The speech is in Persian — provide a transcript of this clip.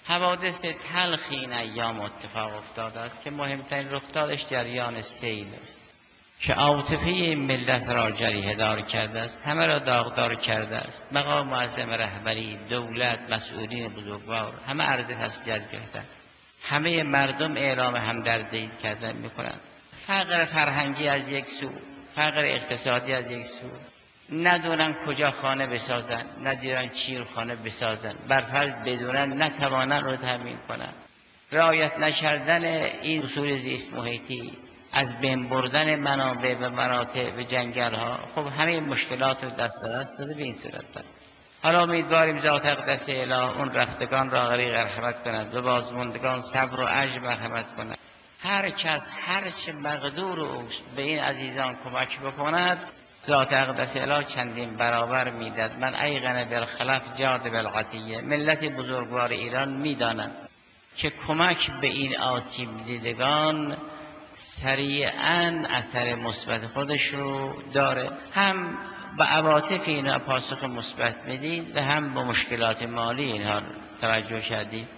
حوادث تلخی این ایام اتفاق افتاده است که مهمترین رخدادش جریان سیل است که عاطفه ملت را جریحه دار کرده است، همه را داغدار کرده است. مقام معظم رهبری، دولت، مسئولین بزرگوار همه عرض تسلیت گرفتند. همه مردم اعلام همدردی کردن میکنند. فقر فرهنگی از یک سو، فقر اقتصادی از یک سو، ندونن کجا خانه بسازن، ندونن چی رو خانه بسازن، برفرض بدونن نتوانن رو تامین کنن. رعایت نکردن این اصول زیست محیطی، از بین بردن منابع و مراتع و جنگل ها، خب همه مشکلات رو دست به دست داده به این صورت داد. حالا امیدواریم ذات اقدس اله اون رفتگان را غریق رحمت کند و بازماندگان صبر و عجز مرحمت کند. هر کس هر چه مقدور اوست به این عزیزان کمک بکند، ذات اقدس اله چندین برابر میداد. من ایقن بالخلف جاد بالعطیه. ملت بزرگوار ایران میدانند که کمک به این آسیب دیدگان سریعاً اثر مثبت خودش رو داره. هم به عواطف اینا پاسخ مثبت میدید و هم به مشکلات مالی اینها توجه شدید.